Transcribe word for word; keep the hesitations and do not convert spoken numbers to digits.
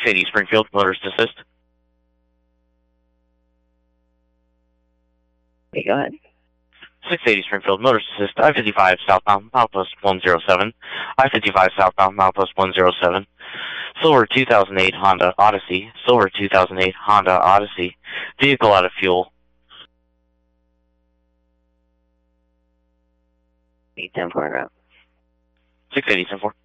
eighty Springfield, motorist assist. Okay, go ahead. six eighty Springfield, motorist assist, I fifty-five southbound, milepost one zero seven. I fifty-five southbound, milepost one zero seven. Silver two thousand eight Honda Odyssey. Silver two thousand eight Honda Odyssey. Vehicle out of fuel. eight ten four route. six eighty ten four.